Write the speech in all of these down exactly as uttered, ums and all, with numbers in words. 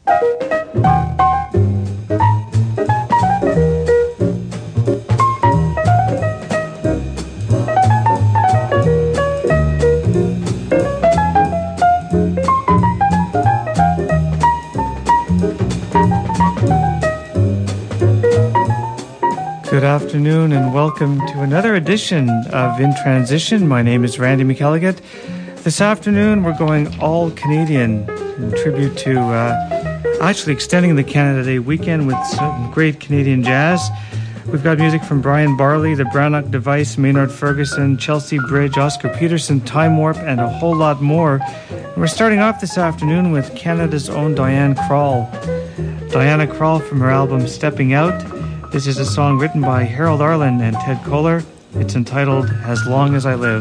Good afternoon and welcome to another edition of In Transition. My name is Randy McElligott. This afternoon we're going all Canadian in tribute to uh, actually extending the Canada Day weekend with some great Canadian jazz. We've got music from Brian Barley, the Brannock Device, Maynard Ferguson, Chelsea Bridge, Oscar Peterson, Time Warp, and a whole lot more. And we're starting off this afternoon with Canada's own Diana Krall. Diana Krall from her album Stepping Out. This is a song written by Harold Arlen and Ted Koehler. It's entitled As Long As I Live.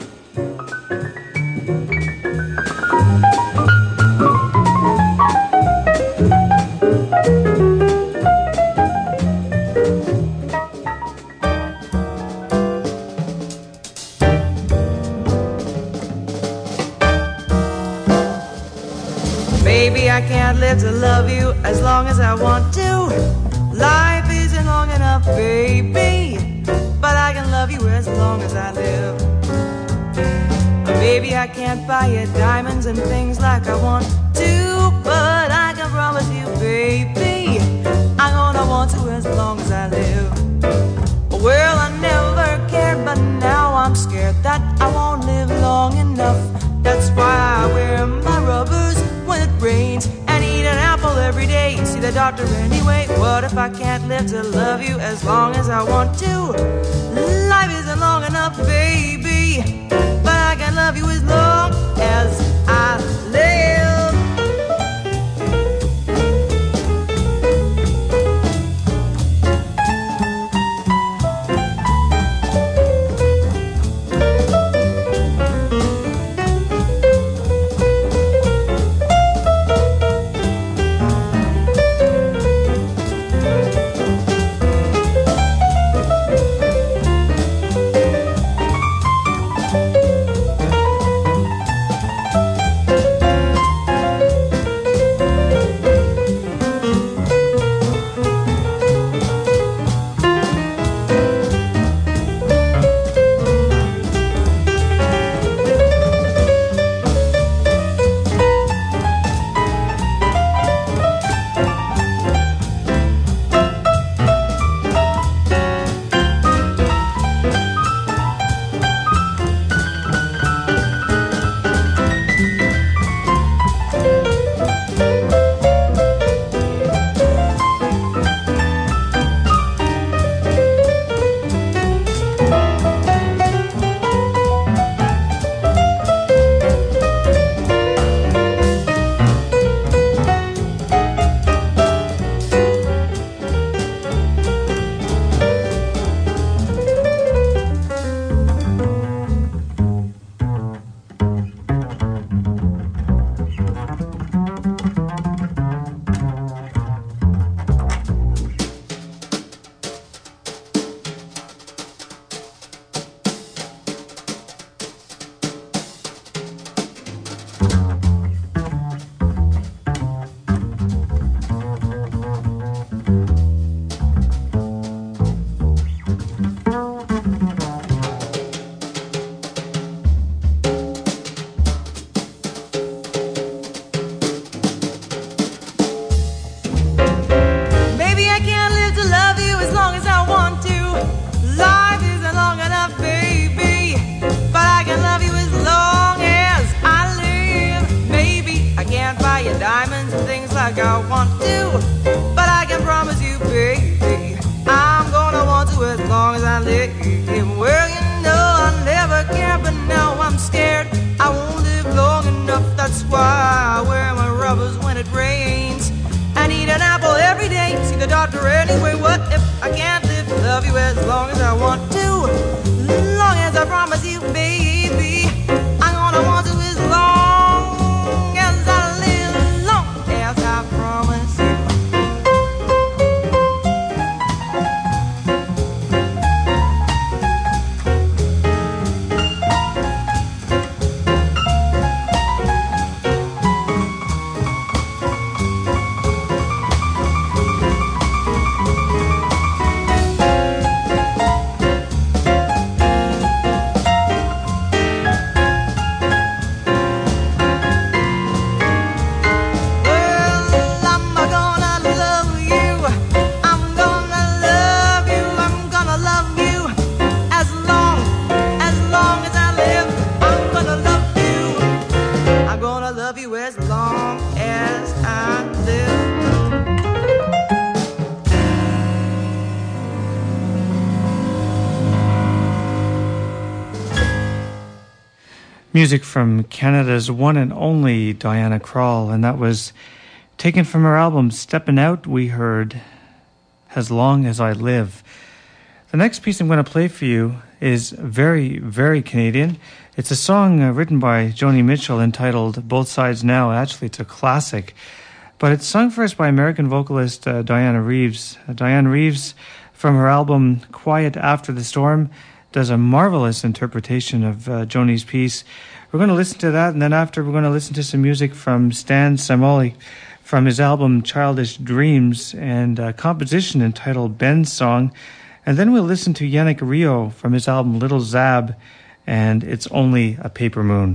Maybe I can't live to love you as long as I want to. Life isn't long enough, baby, but I can love you as long as I live. Maybe I can't buy you diamonds and things like I want to, but I can promise you, baby, I'm gonna want to as long as I live. Well, I never cared, but now I'm scared that I won't live long enough. That's why I wear my rubbers when it rains and eat an apple every day. See the doctor anyway. What if I can't live to love you as long as I want to? Life isn't long enough, baby, but I can love you as long as I live. Like I want to, but I can promise you, baby, I'm gonna want to as long as I live. Well, you know I never cared, but now I'm scared I won't live long enough. That's why I wear my rubbers when it rains and eat an apple every day. See the doctor anyway. What if I can't live to love you as long as I want to? Long as I promise you, baby, I'm gonna want to as long as I live. Long as I promise you. Music from Canada's one and only Diana Krall, and that was taken from her album Steppin' Out. We heard As Long As I Live. The next piece I'm going to play for you is very, very Canadian. It's a song uh, written by Joni Mitchell entitled Both Sides Now. Actually, it's a classic, but it's sung for us by American vocalist uh, Diana Reeves. Uh, Diana Reeves, from her album Quiet After the Storm, does a marvelous interpretation of uh, Joni's piece. We're going to listen to that, and then after we're going to listen to some music from Stan Samoli from his album Childish Dreams and a composition entitled Ben's Song. And then we'll listen to Yannick Rio from his album Little Zab and It's Only a Paper Moon.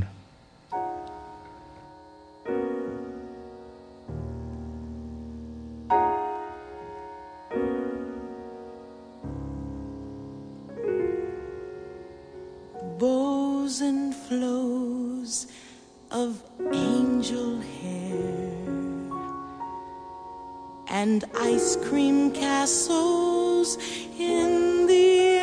Bows and flows of angel hair and ice cream castles in the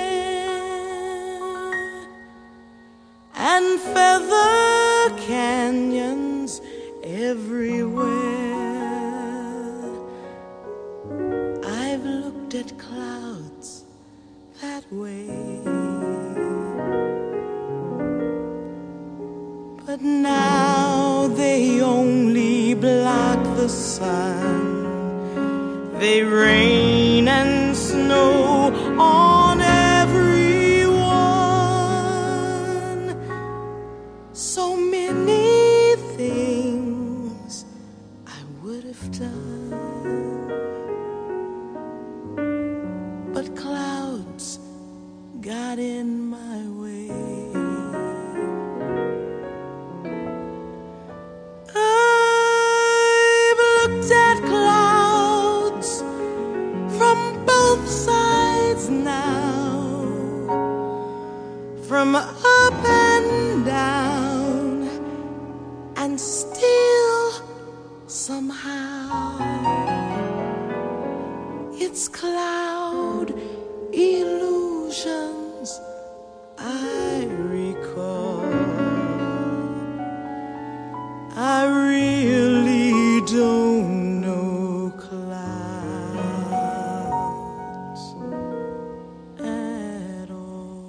air and feather canyons everywhere. I've looked at clouds that way, but now they only block the sun. They rain and snow on everyone. So many things I would have done, but clouds got in my way. I've looked at clouds from both sides now, from up and down, and still somehow it's cloud illusions I recall. I really don't know clouds at all.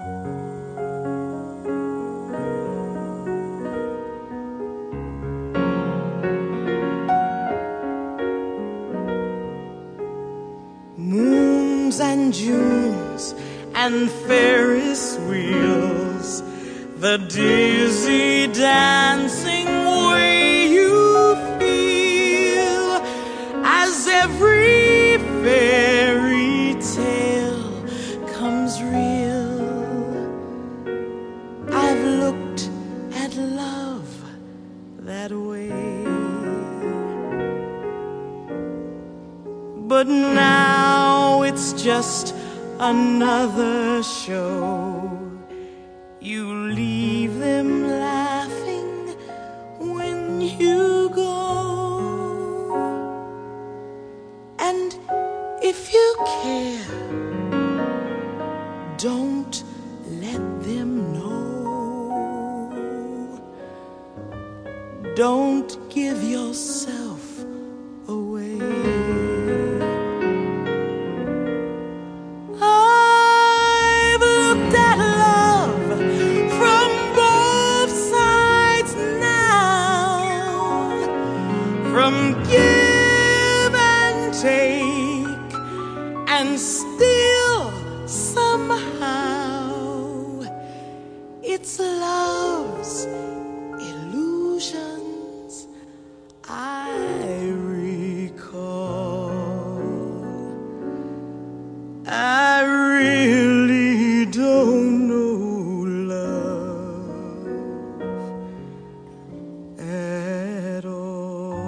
Moons and Junes and Ferris wheels, the dizzy dancing way you feel as every fairy tale comes real. I've looked at love that way, but now it's just another show. You leave them laughing when you go, and if you care, don't let them know. Don't give yourself away. From give and take, and still somehow it's love's illusions I recall. I really don't know love at all.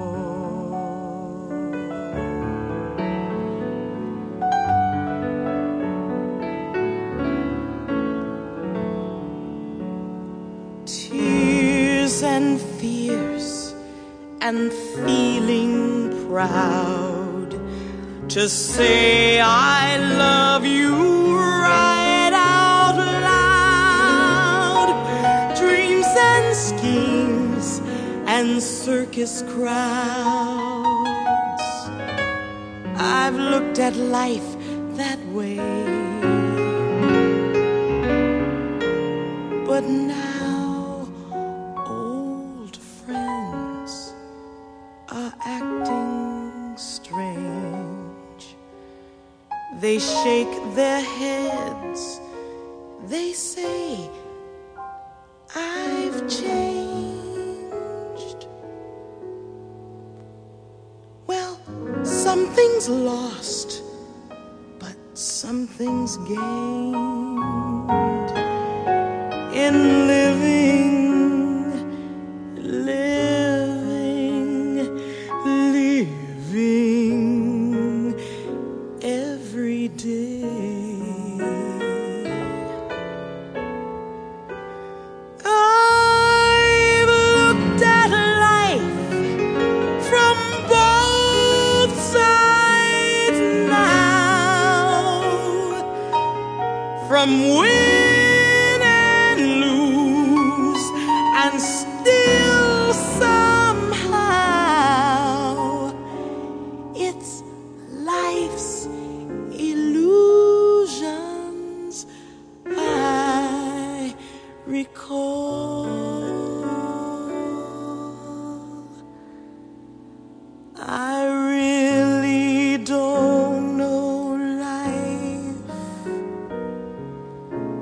Tears and fears and feeling proud to say I love you right out loud. Dreams and and circus crowds. I've looked at life that way, but now old friends are acting strange. They shake their heads, they say, I've changed. Well, something's lost, but something's gained in living, living, living every day. I've looked at life from both sides now, from win and lose, and still somehow it's life's illusions I recall. I really don't know life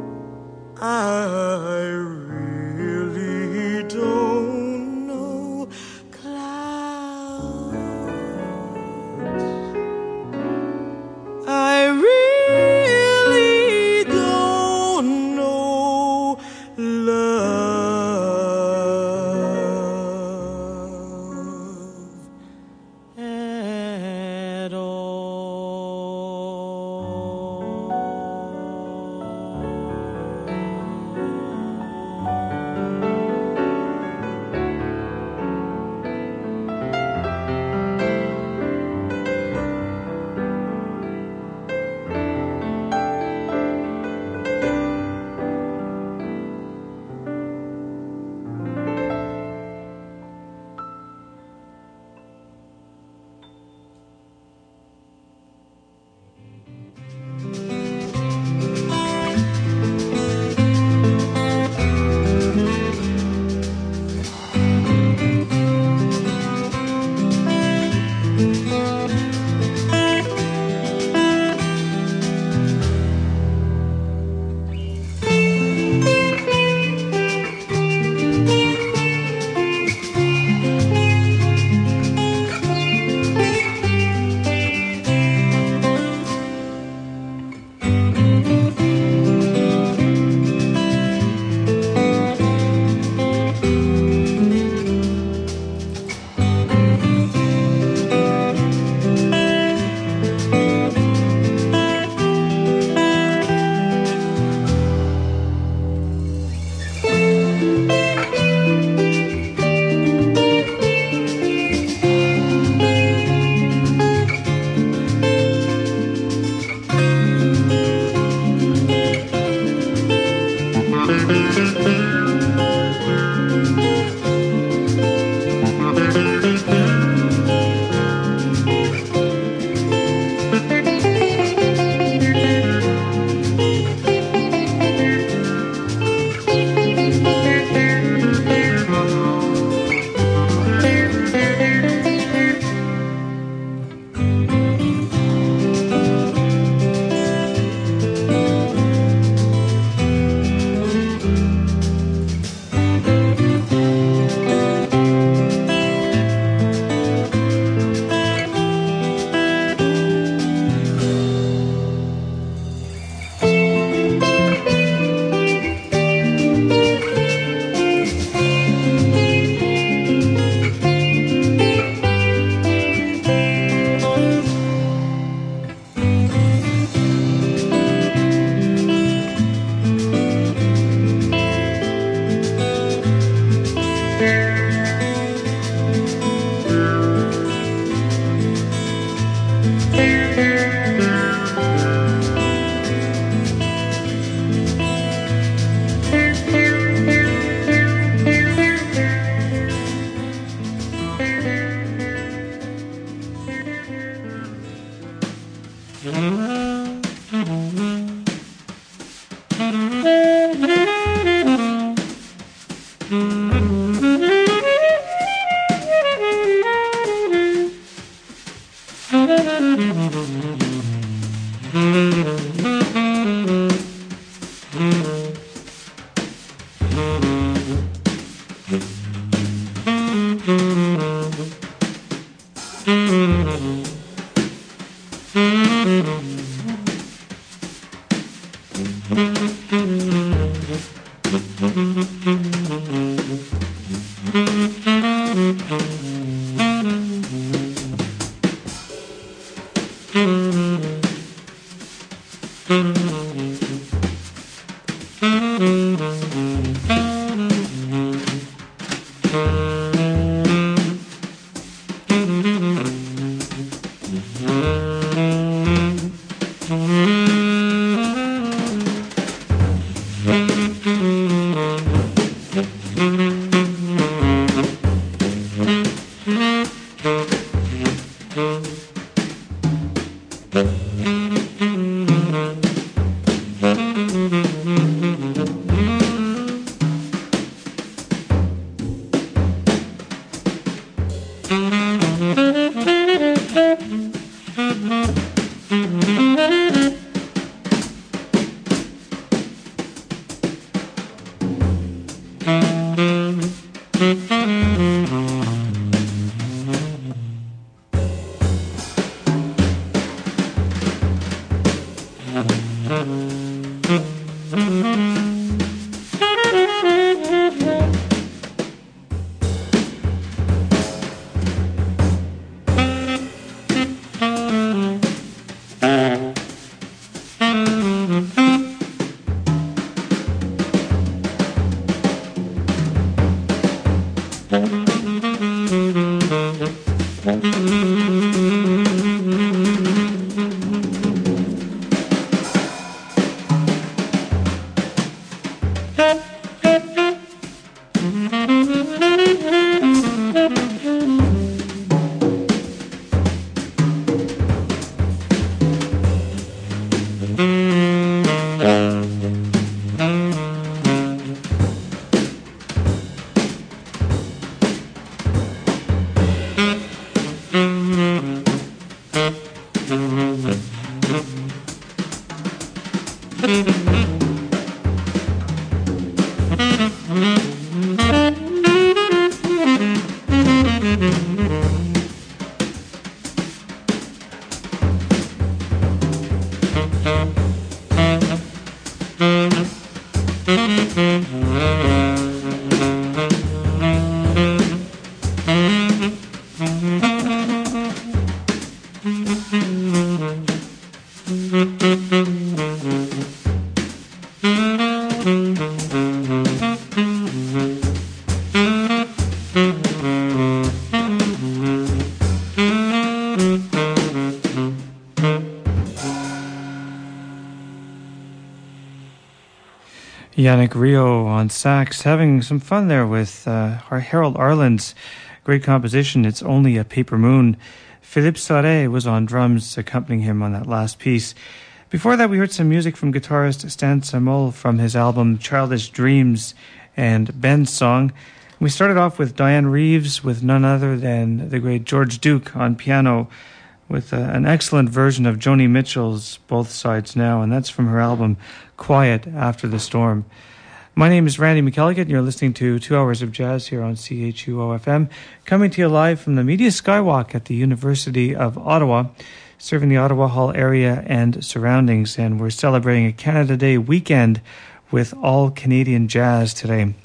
Yannick Rio on sax, having some fun there with uh, Harold Arlen's great composition, It's Only a Paper Moon. Philippe Sauret was on drums, accompanying him on that last piece. Before that, we heard some music from guitarist Stan Samuel from his album Childish Dreams and Ben's Song. We started off with Diane Reeves with none other than the great George Duke on piano, with uh, an excellent version of Joni Mitchell's Both Sides Now, and that's from her album Quiet After the Storm. My name is Randy McElligott, and you're listening to Two Hours of Jazz here on C H U O F M, coming to you live from the Media Skywalk at the University of Ottawa, serving the Ottawa Hall area and surroundings, and we're celebrating a Canada Day weekend with all Canadian jazz today.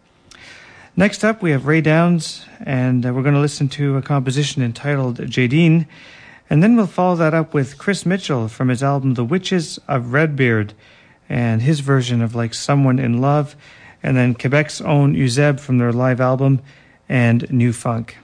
Next up, we have Ray Downs, and uh, we're going to listen to a composition entitled Jadine. And then we'll follow that up with Chris Mitchell from his album The Witches of Redbeard and his version of Like Someone in Love. And then Quebec's own Euseb from their live album and New Funk.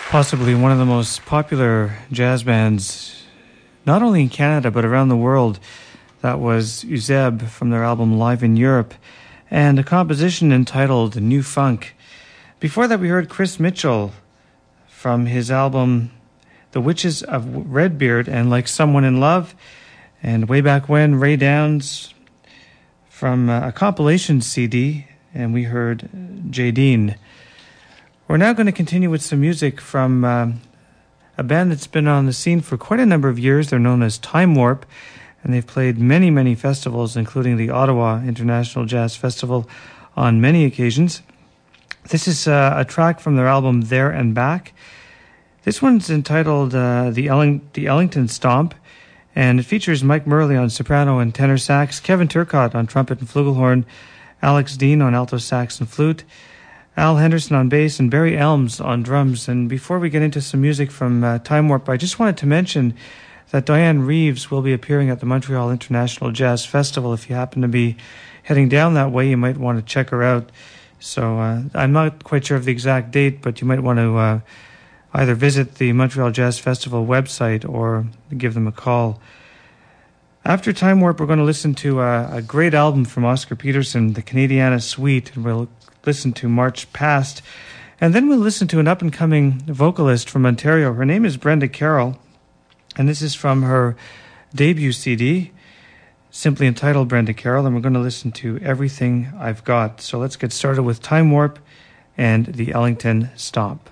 Possibly one of the most popular jazz bands, not only in Canada but around the world. That was Euseb from their album Live in Europe, and a composition entitled New Funk. Before that, we heard Chris Mitchell from his album The Witches of Redbeard and Like Someone in Love, and way back when, Ray Downs from a compilation C D, and we heard Jadine. We're now going to continue with some music from uh, a band that's been on the scene for quite a number of years. They're known as Time Warp, and they've played many, many festivals, including the Ottawa International Jazz Festival on many occasions. This is uh, a track from their album There and Back. This one's entitled uh, the, Elling- the Ellington Stomp, and it features Mike Murley on soprano and tenor sax, Kevin Turcotte on trumpet and flugelhorn, Alex Dean on alto sax and flute, Al Henderson on bass, and Barry Elms on drums. And before we get into some music from uh, Time Warp, I just wanted to mention that Diane Reeves will be appearing at the Montreal International Jazz Festival. If you happen to be heading down that way, you might want to check her out. So uh, I'm not quite sure of the exact date, but you might want to uh, either visit the Montreal Jazz Festival website or give them a call. After Time Warp, we're going to listen to a, a great album from Oscar Peterson, the Canadiana Suite, and we'll listen to March Past. And then we'll listen to an up-and-coming vocalist from Ontario. Her name is Brenda Carroll, and this is from her debut C D, simply entitled Brenda Carroll, and we're going to listen to Everything I've Got. So let's get started with Time Warp and the Ellington Stomp.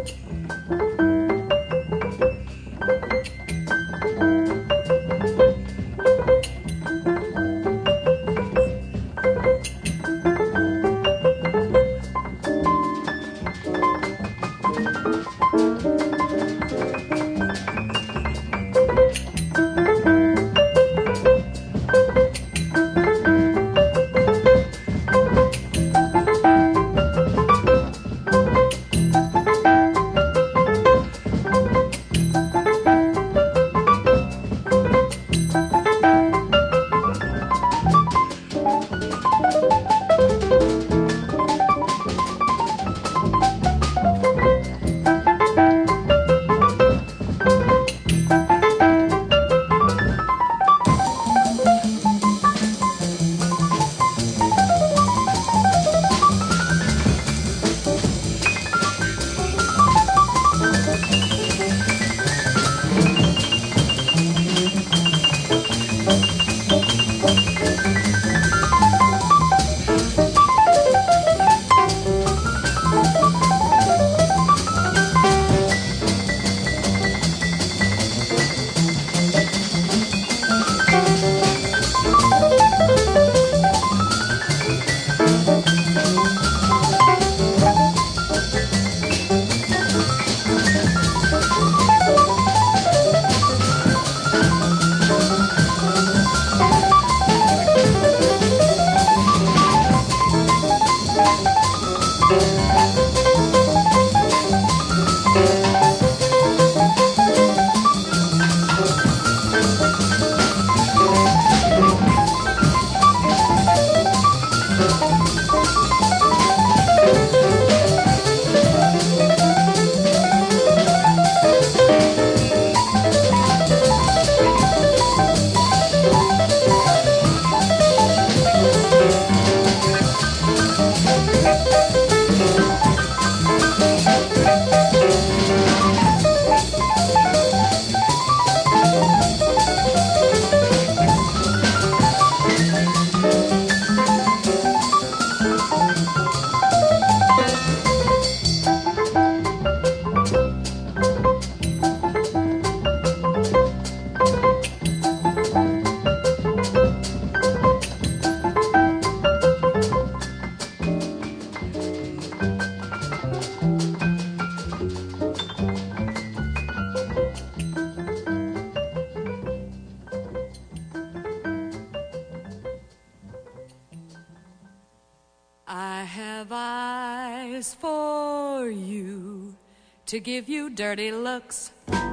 To give you dirty looks.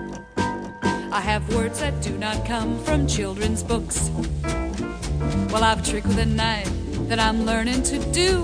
I have words that do not come from children's books. Well, I've a trick with a knife that I'm learning to do,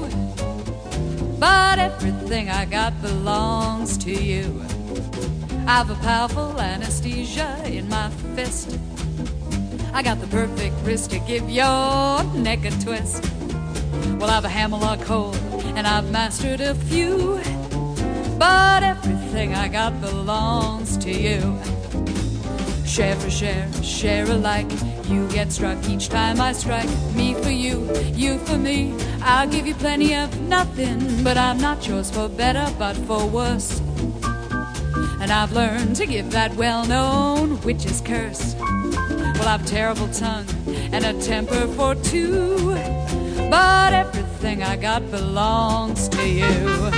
but everything I got belongs to you. I've a powerful anesthesia in my fist. I got the perfect wrist to give your neck a twist. Well, I've a hammerlock hold and I've mastered a few, but everything I got belongs to you. Share for share, share alike. You get struck each time I strike. Me for you, you for me. I'll give you plenty of nothing, but I'm not yours for better, but for worse. And I've learned to give that well-known witch's curse. Well, I've a terrible tongue and a temper for two, but everything I got belongs to you.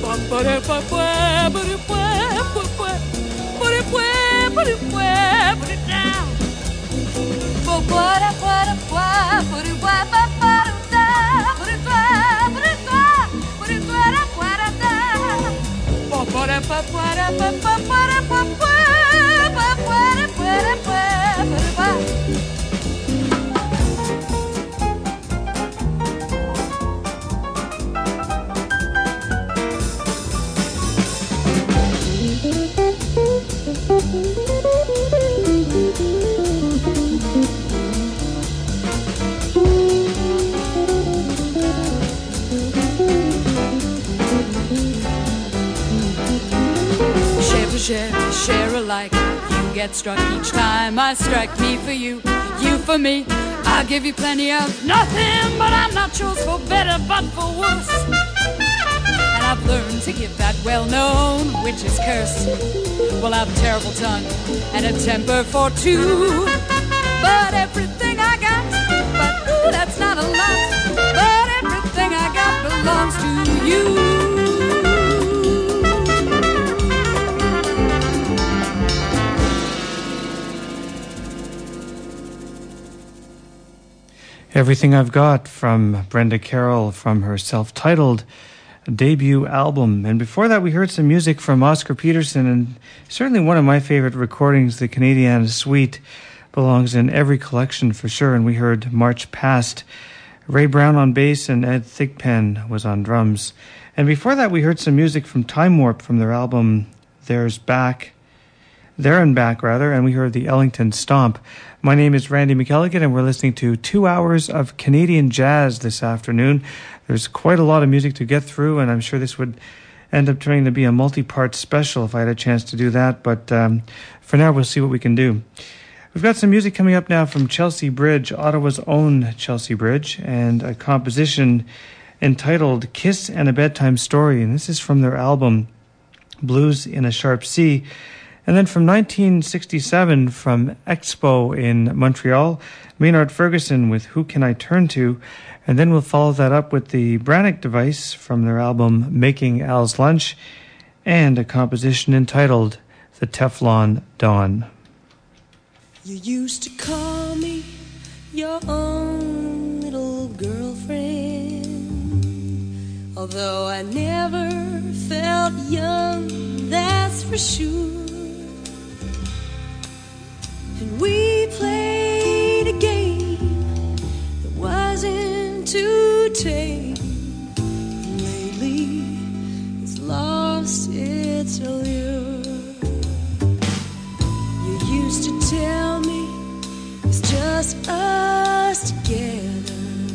Share, share alike. You get struck each time I strike. Me for you, you for me. I'll give you plenty of nothing, but I'm not yours for better, but for worse. And I've learned to give that well-known witch's curse. Well, I've a terrible tongue and a temper for two, but everything I got, but ooh, that's not a lot. But everything I got belongs to you. Everything I've Got from Brenda Carroll from her self-titled debut album. And before that, we heard some music from Oscar Peterson, and certainly one of my favorite recordings, the Canadiana Suite, belongs in every collection for sure. And we heard March Past. Ray Brown on bass and Ed Thigpen was on drums. And before that, we heard some music from Time Warp from their album There's Back, There and Back, rather, and we heard the Ellington Stomp. My name is Randy McElligott, and we're listening to two hours of Canadian jazz this afternoon. There's quite a lot of music to get through, and I'm sure this would end up turning to be a multi-part special if I had a chance to do that, but um, for now, we'll see what we can do. We've got some music coming up now from Chelsea Bridge, Ottawa's own Chelsea Bridge, and a composition entitled Kiss and a Bedtime Story, and this is from their album Blues in a Sharp C. And then from nineteen sixty-seven, from Expo in Montreal, Maynard Ferguson with Who Can I Turn To? And then we'll follow that up with the Brannock Device from their album Making Al's Lunch, and a composition entitled The Teflon Dawn. You used to call me your own little girlfriend, although I never felt young, that's for sure. And we played a game that wasn't too tame. And lately, it's lost its allure. You used to tell me it's just us together,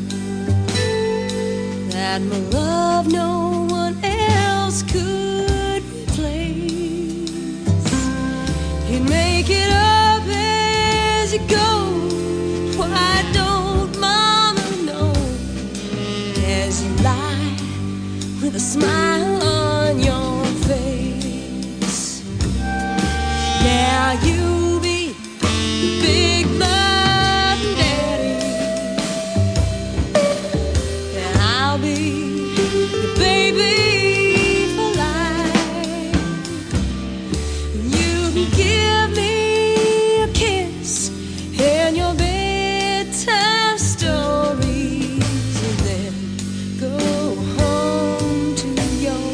that my love no one else could replace. You'd make it up go. Why don't Mama know? As you lie with a smile on your face, now you be the big loving daddy, and I'll be your baby for life. You can give me a kiss and your bedtime stories, and then go home to your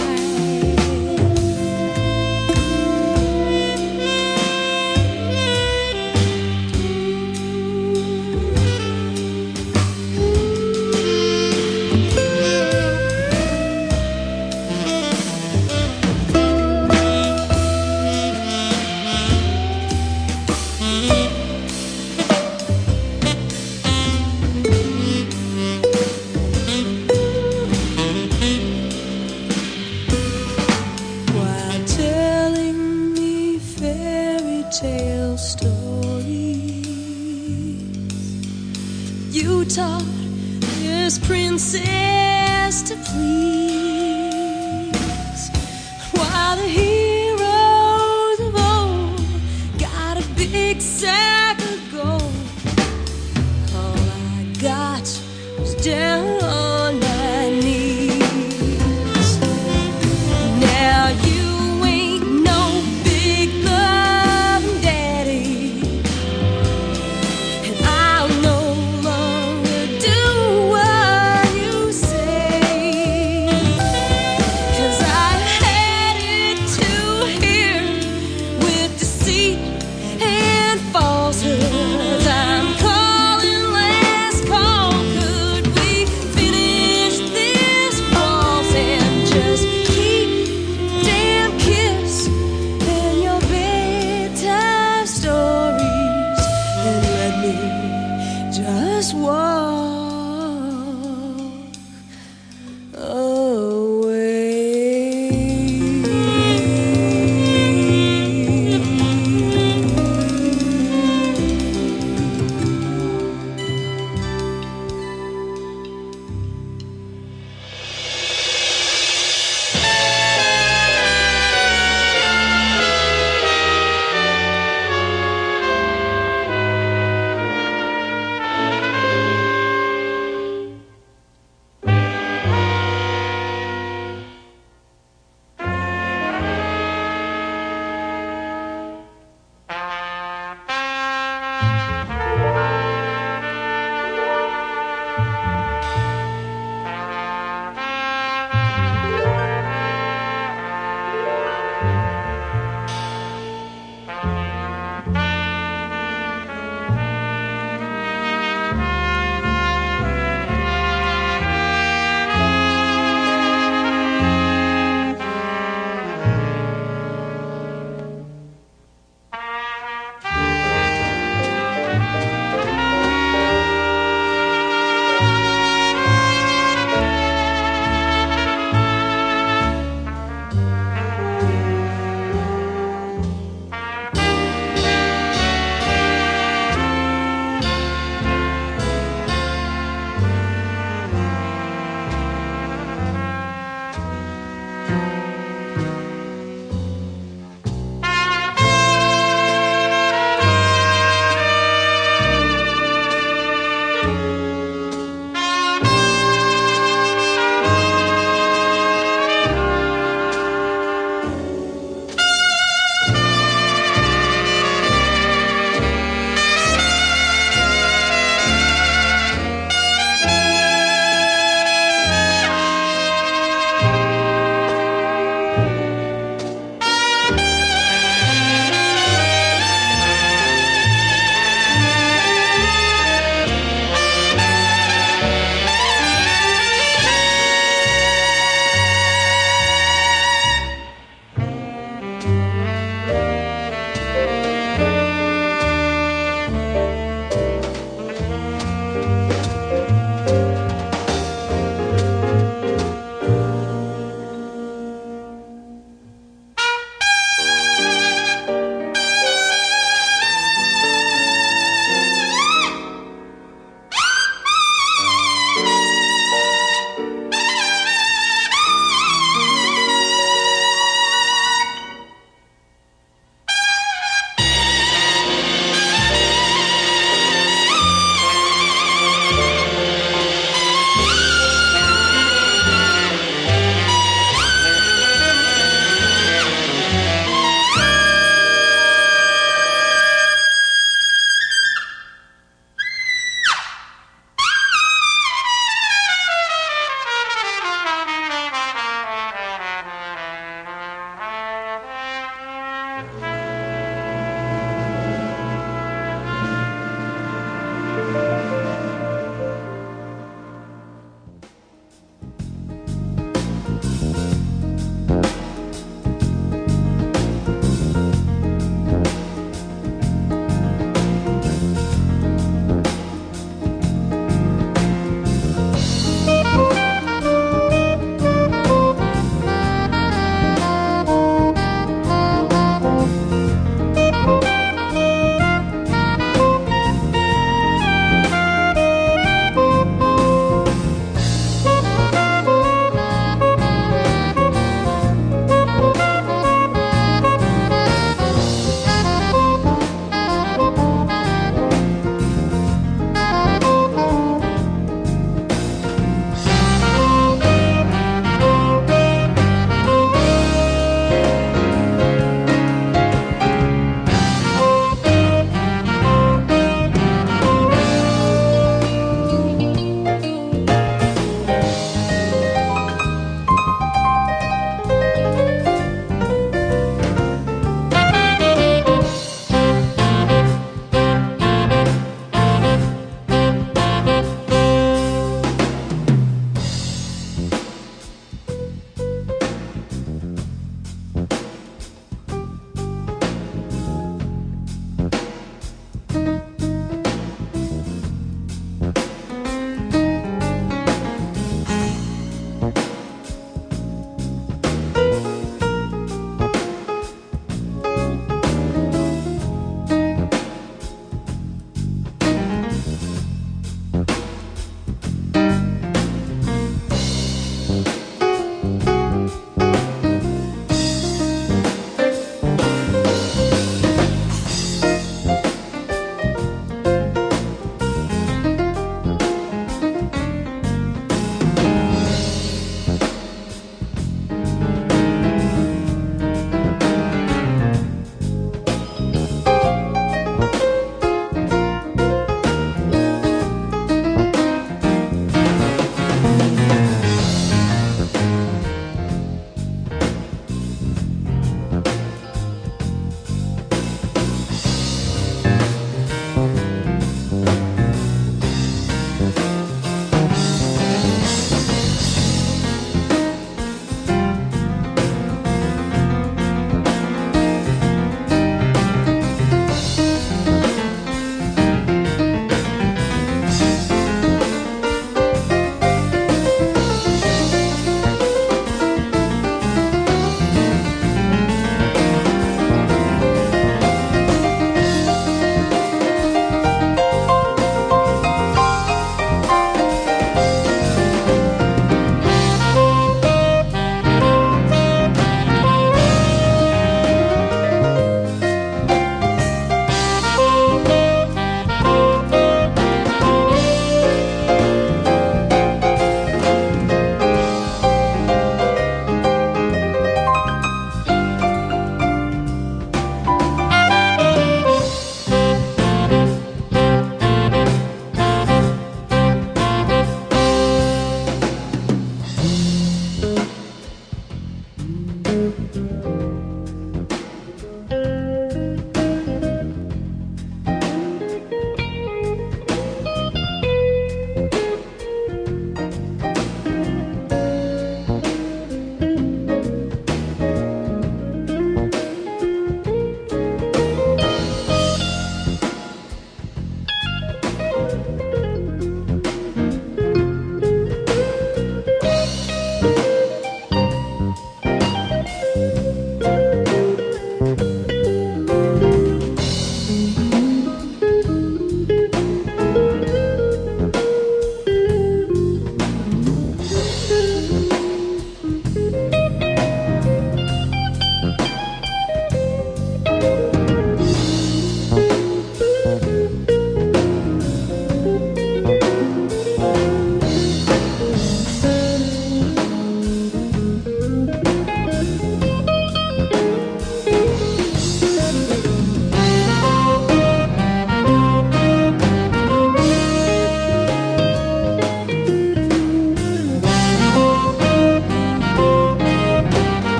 you taught this princess to please, while the heroes of old got a big sack of gold. All I got was down on my knees.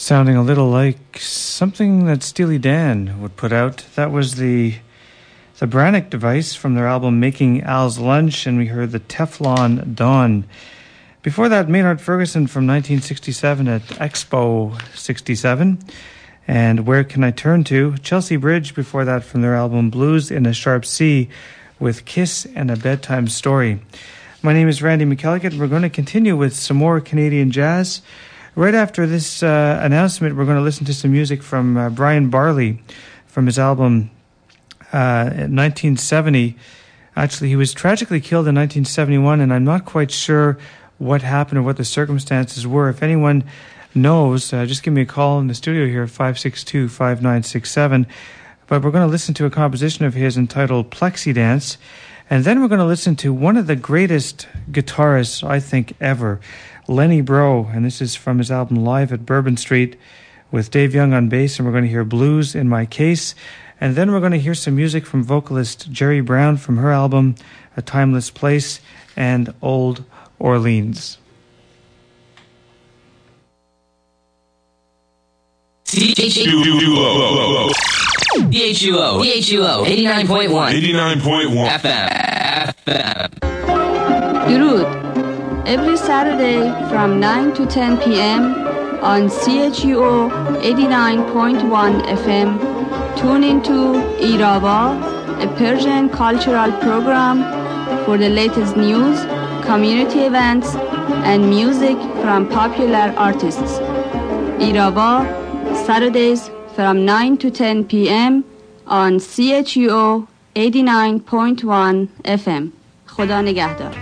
sounding a little like something that Steely Dan would put out. That was the the Brannock device from their album Making Al's Lunch, and we heard the Teflon Dawn. Before that, Maynard Ferguson from nineteen sixty-seven at Expo sixty-seven. And Where Can I Turn To? Chelsea Bridge before that from their album Blues in a Sharp C with Kiss and a Bedtime Story. My name is Randy McElligott. We're going to continue with some more Canadian jazz. Right after this uh, announcement, we're going to listen to some music from uh, Brian Barley from his album uh, in nineteen seventy. Actually, he was tragically killed in nineteen seventy-one, and I'm not quite sure what happened or what the circumstances were. If anyone knows, uh, just give me a call in the studio here at five six two, five nine six seven. But we're going to listen to a composition of his entitled Plexi Dance. And then we're going to listen to one of the greatest guitarists, I think, ever, Lenny Breau. And this is from his album Live at Bourbon Street with Dave Young on bass. And we're going to hear Blues in My Case. And then we're going to hear some music from vocalist Jerry Brown from her album A Timeless Place and Old Orleans. C H U O C H U O C H U O eighty-nine point one eighty-nine point one F M F M درود. Every Saturday from nine to ten p.m. on C H U O eighty-nine point one F M, tune into Irava, a Persian cultural program for the latest news, community events, and music from popular artists. Irava, Saturdays from nine to ten p.m. on C H U O eighty-nine point one F M. خدا نگهدار.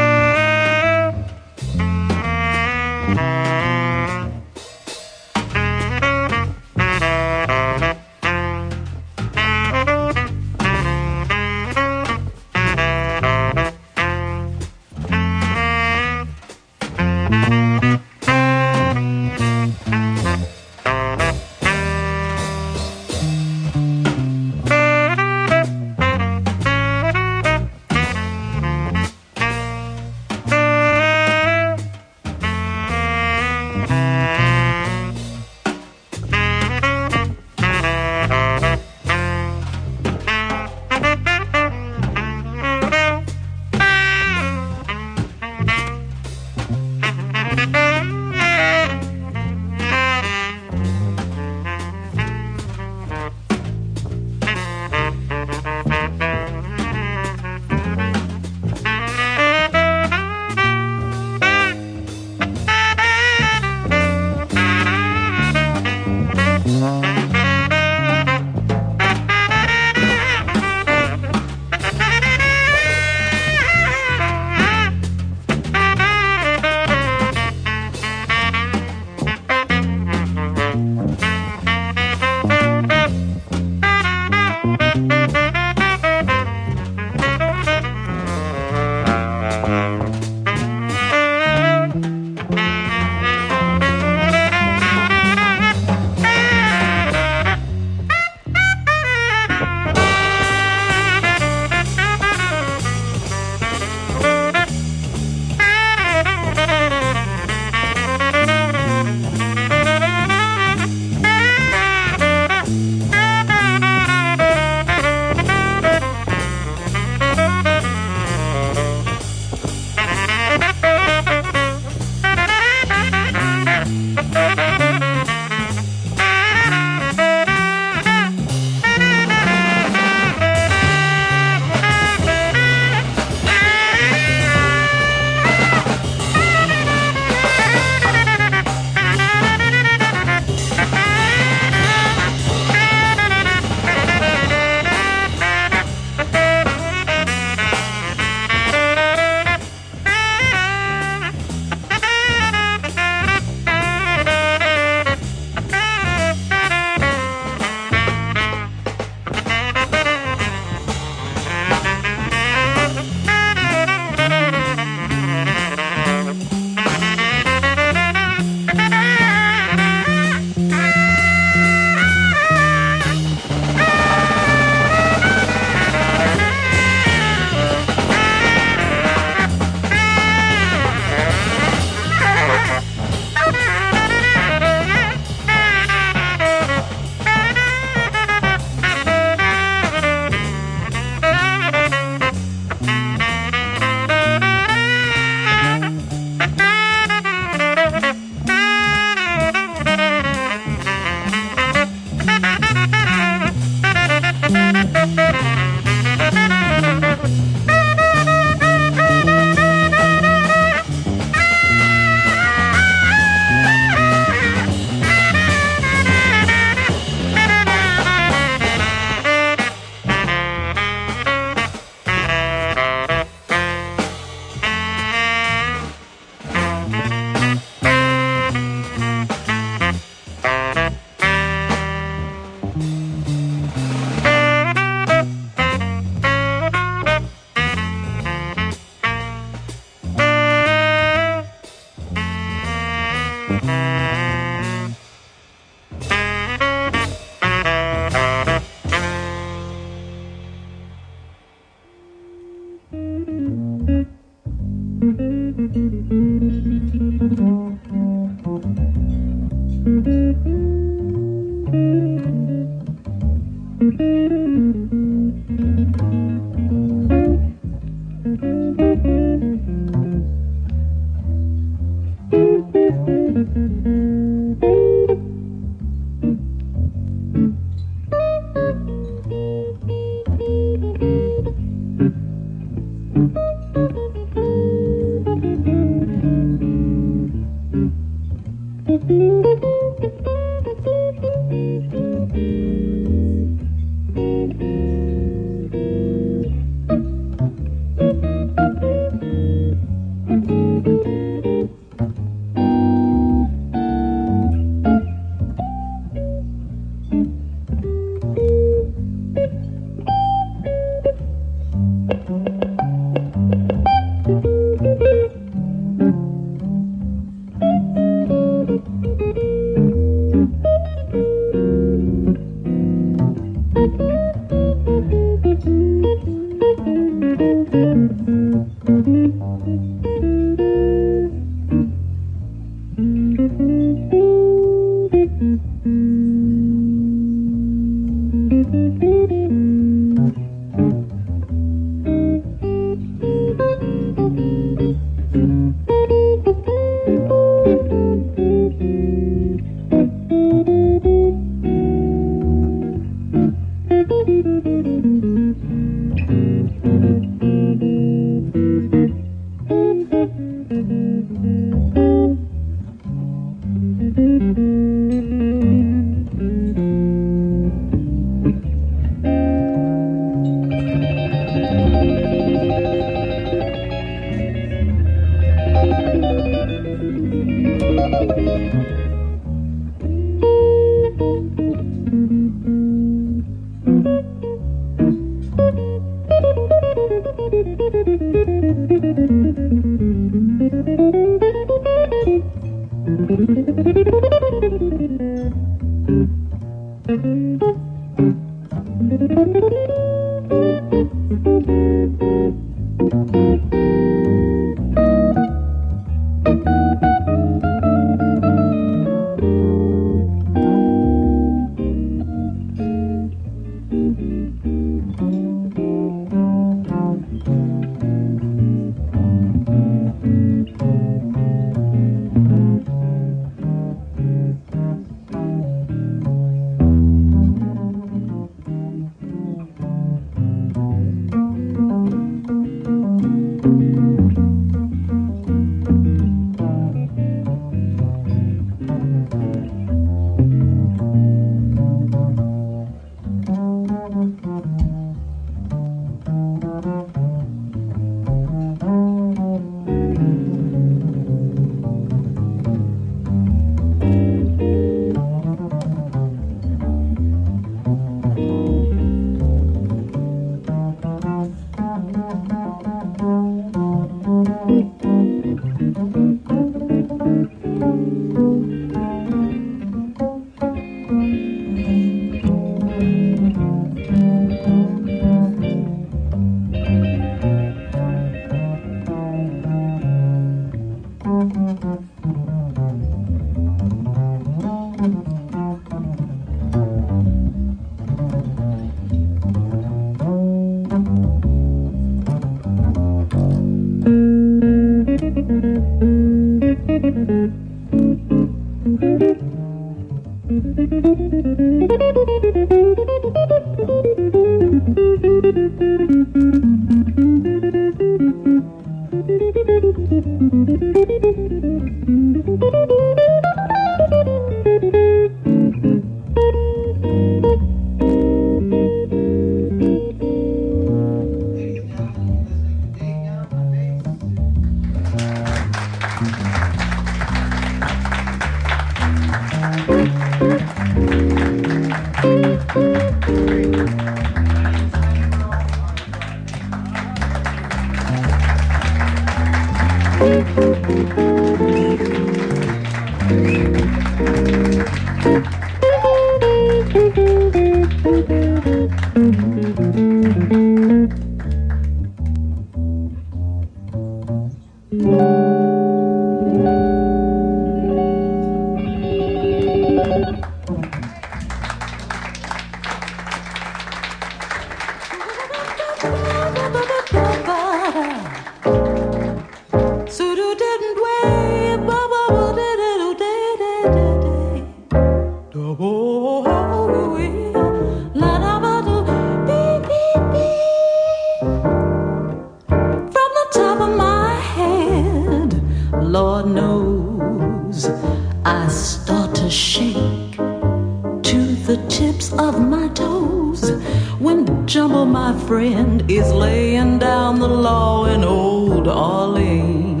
Is laying down the law in Old Orleans.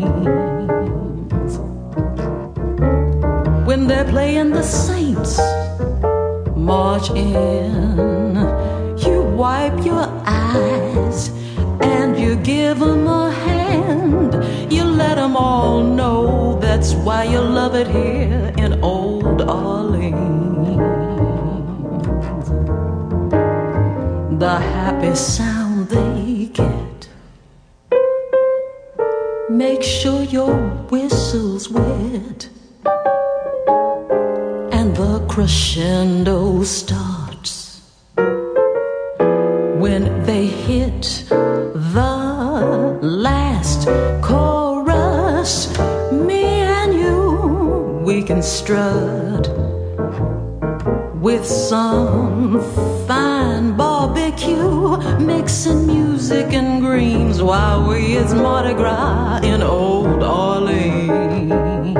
When they're playing the Saints march in, you wipe your eyes and you give them a hand. You let them all know that's why you love it here in Old Orleans. The happy sound they get, make sure your whistle's wet, and the crescendo starts when they hit the last chorus. Me and you, we can strut with some fine barbecue, mixing music and greens while we is Mardi Gras in Old Orleans.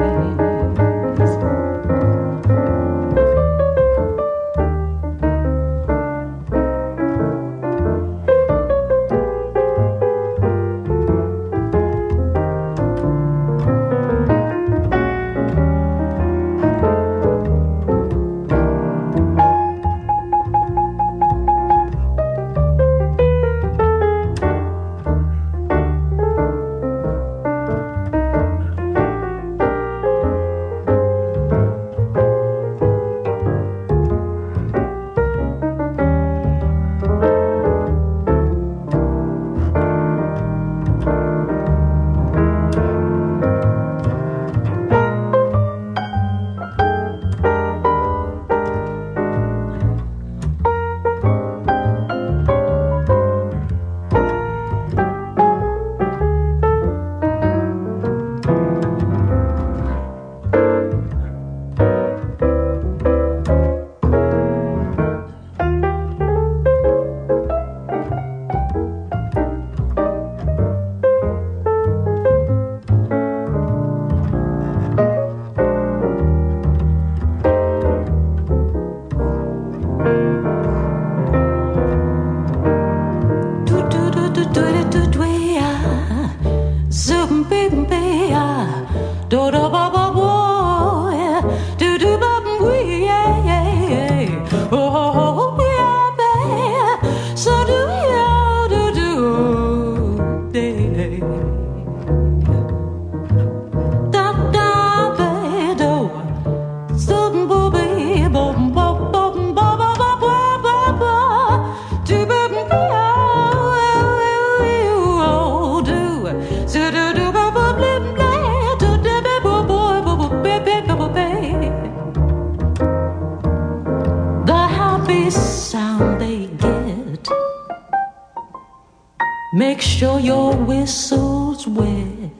Make sure your whistle's wet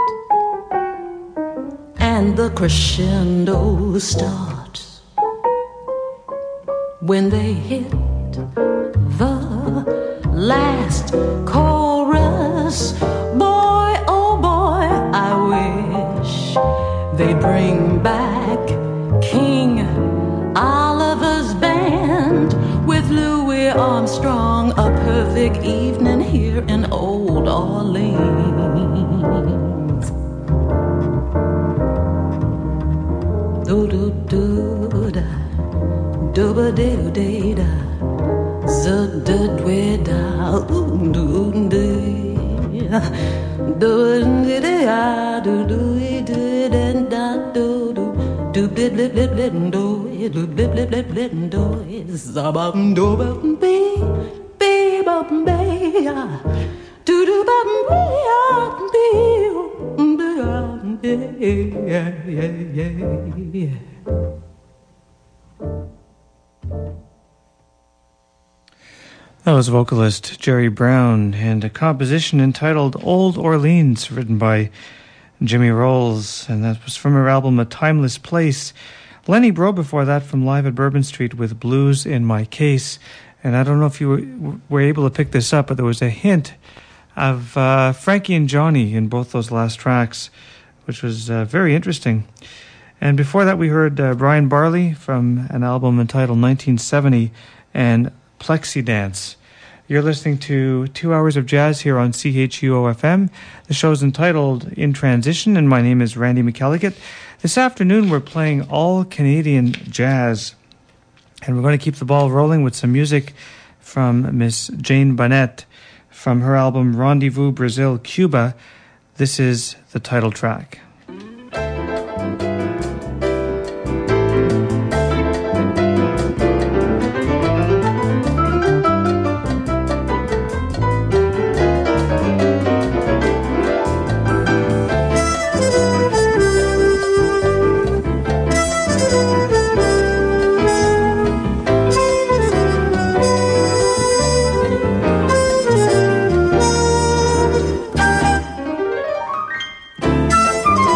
and the crescendo starts when they hit the last chorus. Boy, oh boy, I wish they'd bring back King Oliver's band with Louis Armstrong, a perfect evening here in Old Orleans. Do do do da, do ba do da da, zo do dwe da, ooh do do, do do da, do do do da da do do, do blip blip blip blip do, do blip blip blip blip do, zabam do bam be. Bum, be, do do bum, be, yeah, yeah, yeah. That was vocalist Jerry Brown and a composition entitled Old Orleans, written by Jimmy Rolls, and that was from her album A Timeless Place. Lenny Breau before that from Live at Bourbon Street with Blues in My Case. And I don't know if you were, were able to pick this up, but there was a hint of uh, Frankie and Johnny in both those last tracks, which was uh, very interesting. And before that we heard uh, Brian Barley from an album entitled nineteen seventy and Plexi Dance. You're listening to two hours of jazz here on C H U O F M. The show's entitled In Transition, and my name is Randy McElligott. This afternoon we're playing all Canadian jazz, and we're going to keep the ball rolling with some music from Miss Jane Bonnet from her album Rendezvous Brazil Cuba. This is the title track. Thank you.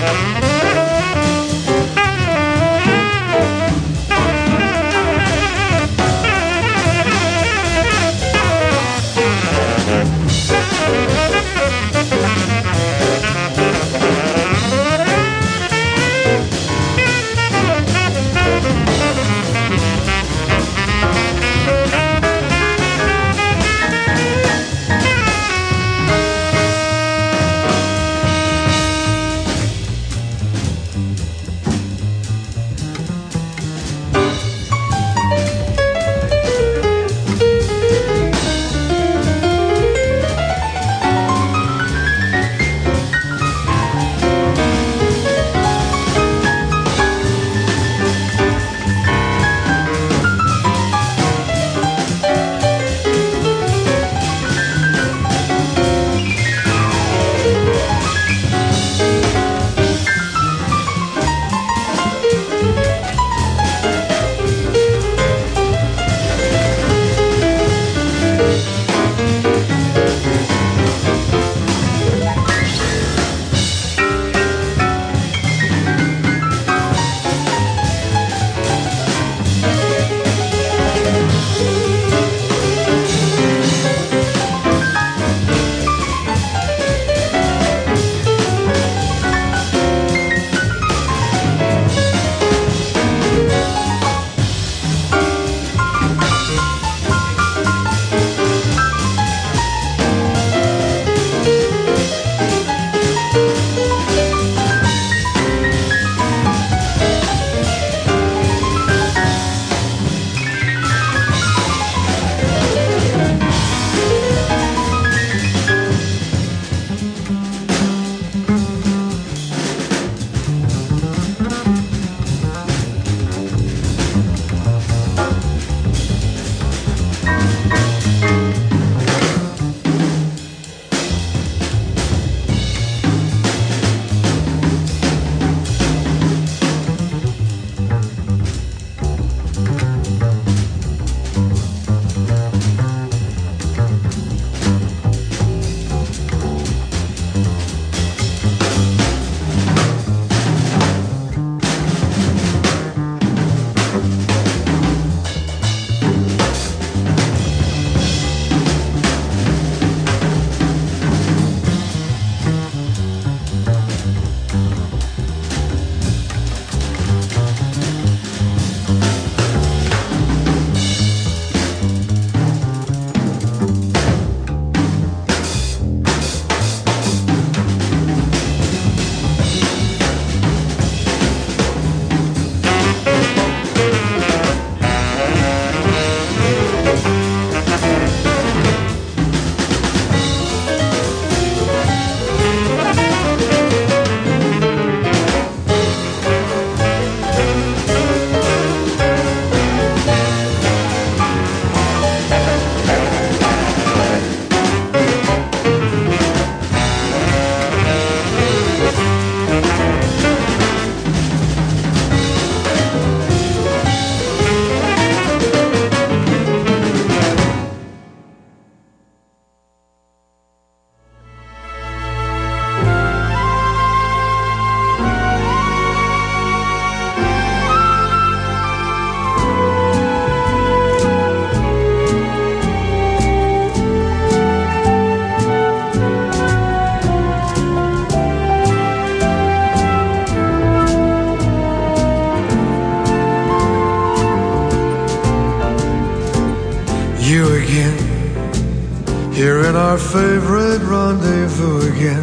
Here in our favorite rendezvous again.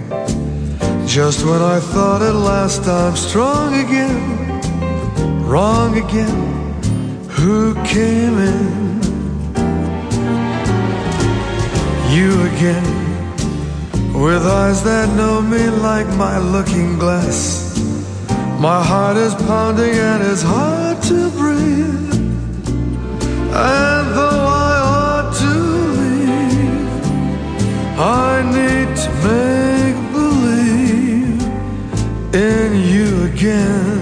Just when I thought at last I'm strong again, wrong again, who came in? You again, with eyes that know me like my looking glass. My heart is pounding and it's hard to breathe. And though I ought to leave, I need to make believe in you again.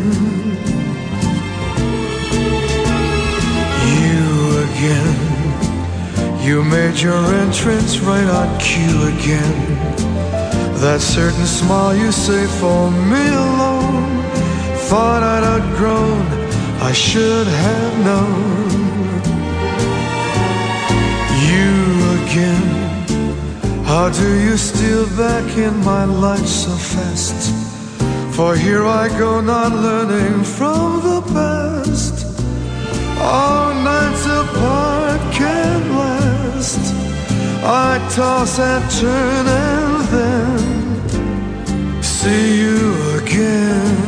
You again, you made your entrance right on cue again. That certain smile you say for me alone, thought I'd outgrown, I should have known. You again, how do you steal back in my life so fast? For here I go, not learning from the past. Our nights apart can't last. I toss and turn and then see you again.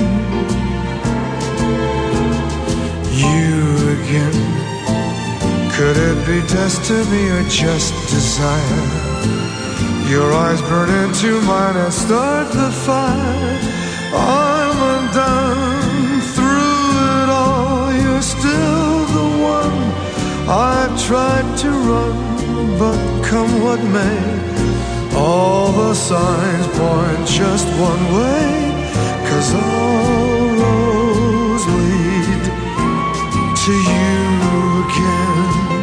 You again. Could it be destiny or just desire? Your eyes burn into mine and start the fire. I'm undone through it all. You're still the one. I've tried to run, but come what may, all the signs point just one way. 'Cause all roads lead to you again.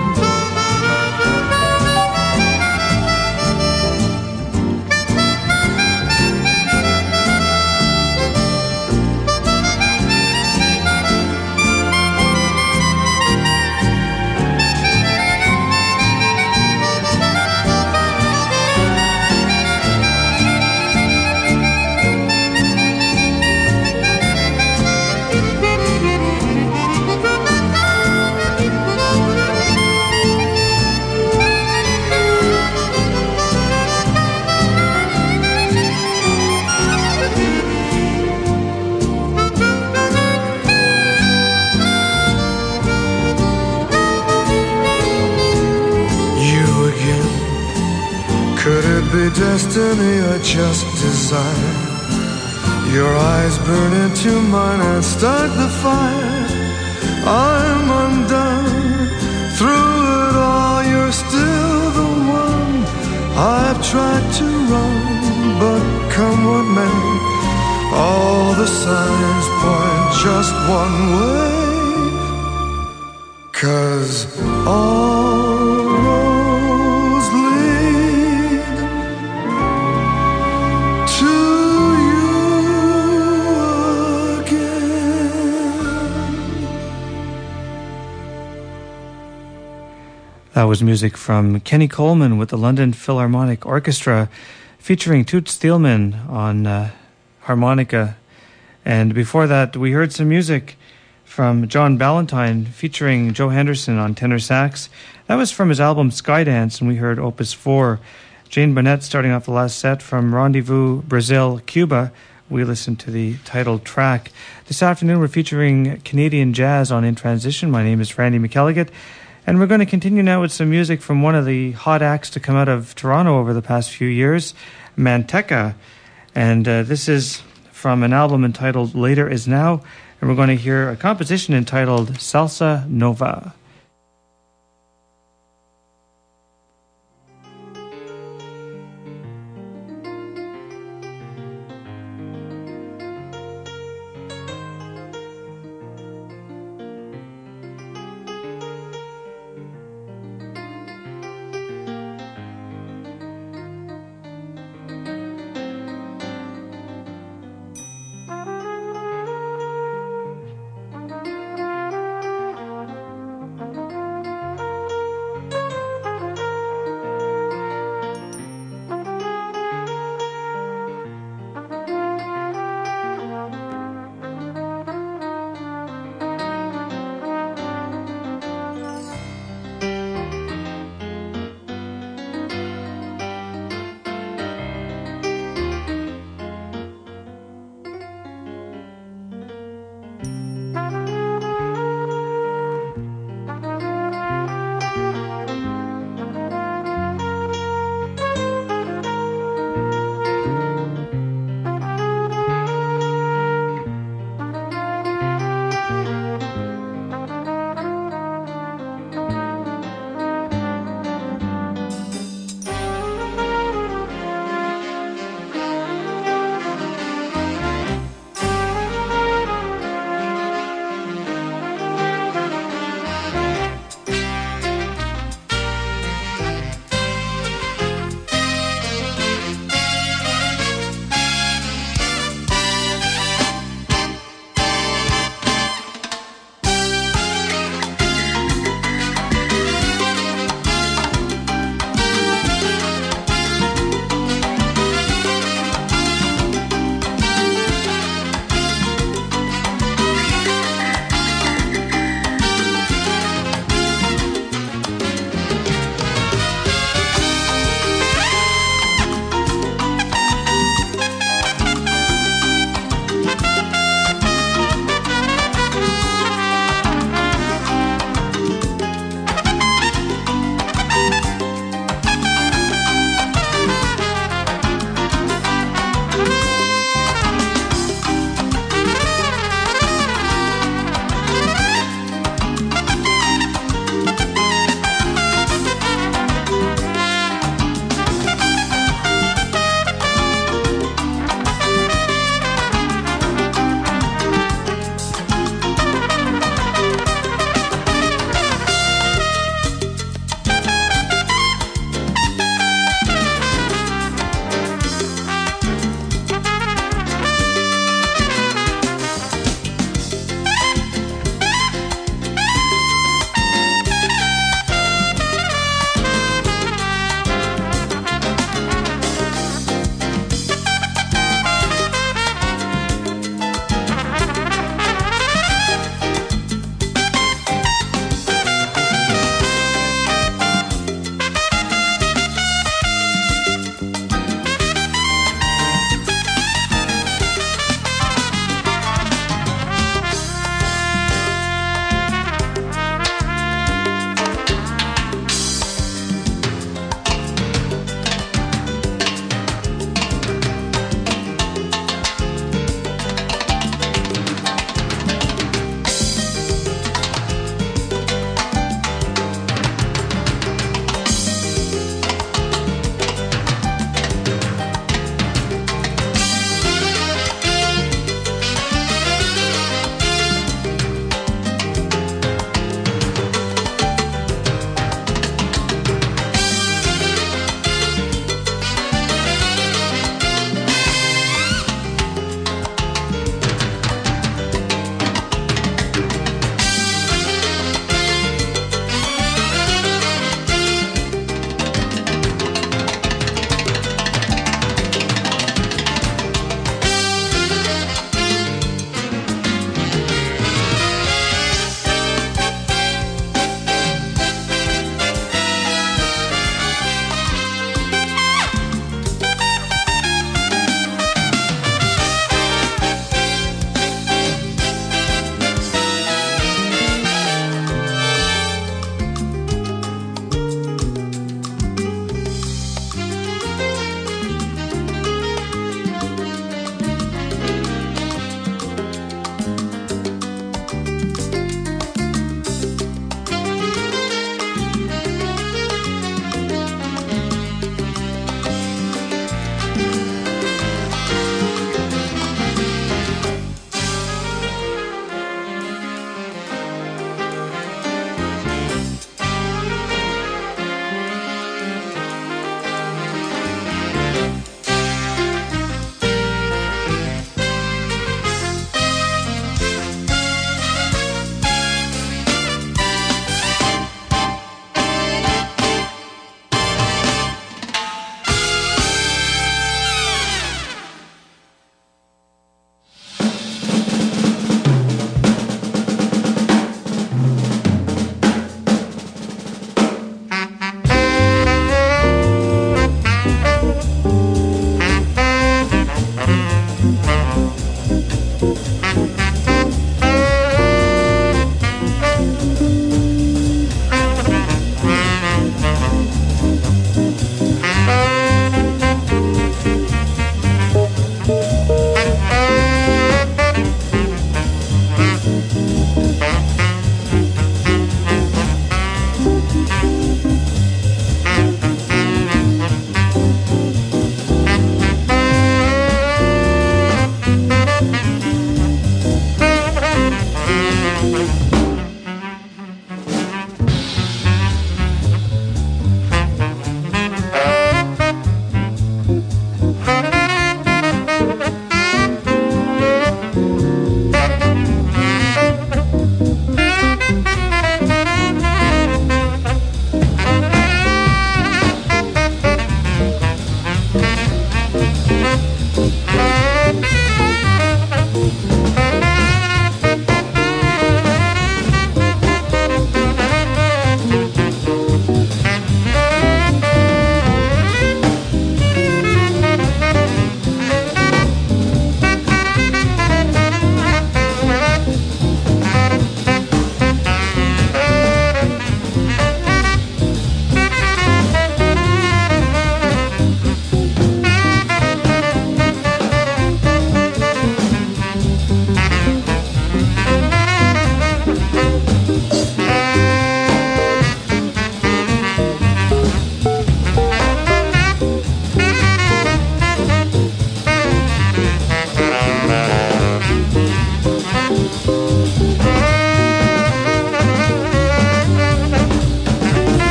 Destiny or just desire? Your eyes burn into mine and start the fire. I'm undone through it all. You're still the one. I've tried to run, but come what may, all the signs point just one way. 'Cause all roads lead to you again. That was music from Kenny Coleman with the London Philharmonic Orchestra, featuring Toots Thielman on uh, harmonica. And before that, we heard some music from John Ballantyne featuring Joe Henderson on tenor sax. That was from his album Skydance, and we heard Opus four. Jane Burnett starting off the last set from Rendezvous, Brazil, Cuba. We listened to the title track. This afternoon, we're featuring Canadian jazz on In Transition. My name is Randy McElligott, and we're going to continue now with some music from one of the hot acts to come out of Toronto over the past few years, Manteca. And uh, this is from an album entitled Later Is Now, and we're going to hear a composition entitled Salsa Nova.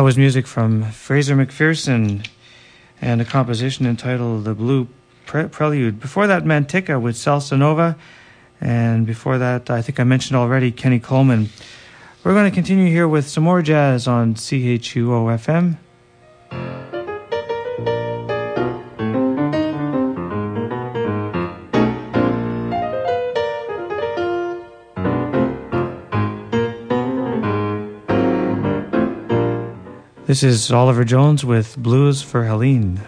was music from Fraser McPherson and a composition entitled The Blue Pre- Prelude. Before that, Mantica with Salsa Nova. And before that, I think I mentioned already, Kenny Coleman. We're going to continue here with some more jazz on C H U O F M. This is Oliver Jones with Blues for Helene.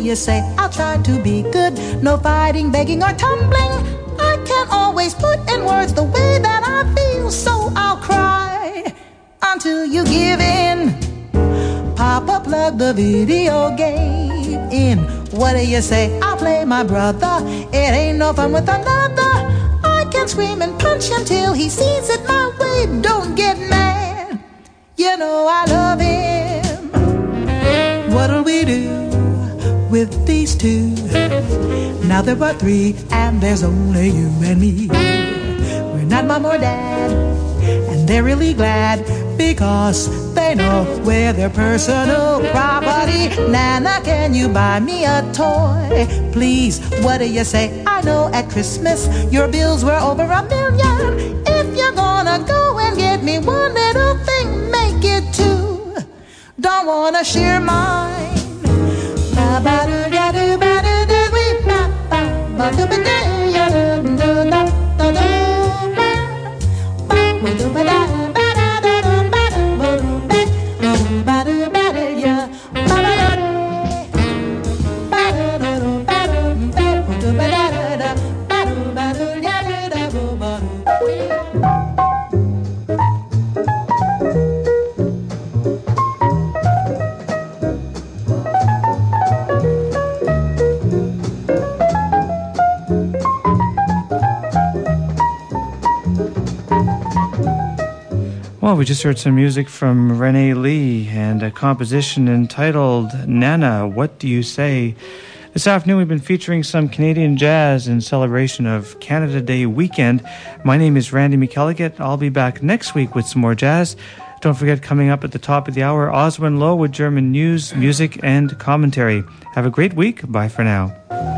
you say? I'll try to be good. No fighting, begging, or tumbling. I can't always put in words the way that I feel, so I'll cry until you give in. Papa, plug the video game in. What do you say? I'll play my brother. It ain't no fun with another. I can scream and punch until he sees it my way. Don't get mad, you know I love him. What'll we do with these two? Now there are three and there's only you and me. We're not mom or dad, and they're really glad because they know we're their personal property. Nana, can you buy me a toy, please? What do you say? I know at Christmas your bills were over a million. If you're gonna go and get me one little thing, make it two. Don't wanna share mine. Well, we just heard some music from Renee Lee and a composition entitled Nana, What Do You Say? This afternoon we've been featuring some Canadian jazz in celebration of Canada Day weekend. My name is Randy McElligott. I'll be back next week with some more jazz. Don't forget, coming up at the top of the hour, Oswin Lowe with German news, music, and commentary. Have a great week. Bye for now.